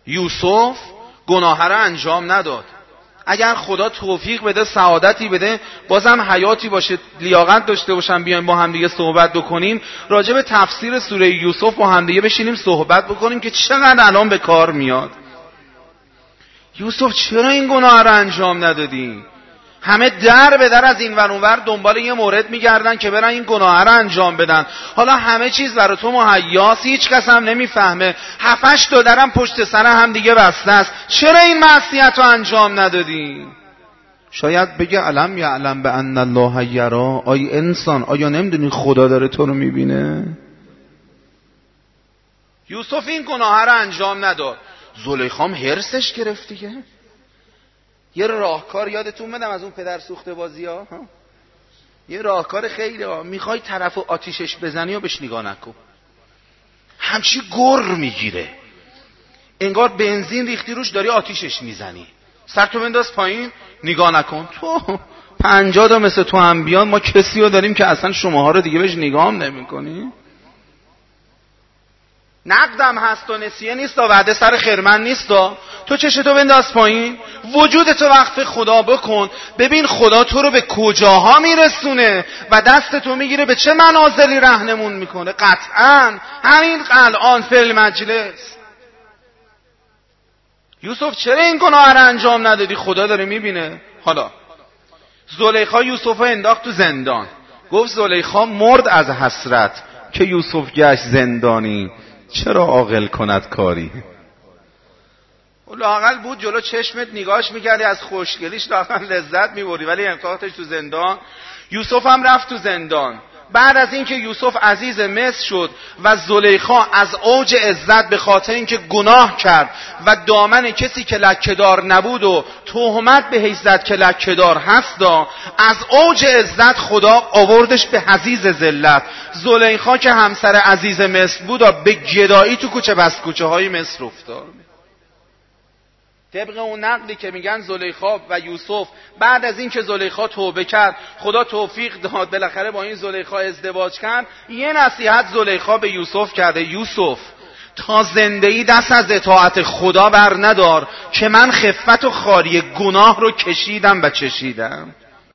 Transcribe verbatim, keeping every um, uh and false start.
یوسف گناه را انجام نداد. اگر خدا توفیق بده، سعادتی بده، بازم حیاتی باشه، لیاقت داشته باشم، بیایم با هم دیگه صحبت بکنیم راجع به تفسیر سوره یوسف، با هم دیگه بشینیم صحبت بکنیم که چقدر الان به کار میاد. یوسف چرا این گناه را انجام ندادی؟ همه در به در از این ور اون ور دنبال یه مورد میگردن که برن این گناه را انجام بدن. حالا همه چیز برای تو مهیاس، هیچ کس هم نمیفهمه، هفتش تا درم پشت سر هم دیگه بسته است، چرا این معصیت رو انجام ندادی؟ شاید بگه علم یعلم بان الله یرا. آی انسان، آیا نمیدونی خدا داره تو رو میبینه؟ یوسف این گناه را انجام نداد. زلیخام هرسش گرفت دیگه. یه راهکار یادتون بدم از اون پدر سوخته بازی ها، یه راهکار خیلی ها. میخوای طرف آتیشش بزنی و بهش نگاه نکن، همچی گر میگیره، انگار بنزین ریختی روش داری آتیشش میزنی. سر تو بنداز پایین، نگاه نکن. تو پنجاه تا مثل تو هم بیان، ما کسی رو داریم که اصلا شماها رو دیگه بهش نگاه هم نمی کنی. نقدم هست و نسیه نیست و وعده سر خرمن نیست. تو چشتو بنداز پایین، وجودتو وقف خدا بکن، ببین خدا تو رو به کجاها میرسونه و دستتو میگیره به چه منازلی رهنمون میکنه. قطعا همین الان فی المجلس. یوسف چرا این گناه رو انجام ندادی؟ خدا داره میبینه. حالا زلیخا یوسف رو انداخت تو زندان. گفت زلیخا مرد از حسرت که یوسف گشت زندانی، چرا عاقل کند کاری. لااقل بود جلو چشمت نگاهش میکردی، از خوشگلیش لااقل لذت میبری، ولی انداختش تو زندان. یوسف هم رفت تو زندان. بعد از اینکه یوسف عزیز مصر شد و زلیخا از اوج عزت به خاطر اینکه گناه کرد و دامن کسی که لکه‌دار نبود و تهمت به حیثیت که لکه‌دار هست دا، از اوج عزت خدا آوردش به حضیض ذلت. زلیخا که همسر عزیز مصر بود به گدایی تو کوچه بس کوچه های مصر افتاد. طبق اون نقلی که میگن زلیخا و یوسف بعد از این که زلیخا توبه کرد، خدا توفیق داد بالاخره با این زلیخا ازدواج کرد، یه نصیحت زلیخا به یوسف کرده: یوسف تا زندگی دست از اطاعت خدا بر ندار که من خفت و خاری گناه رو کشیدم و چشیدم.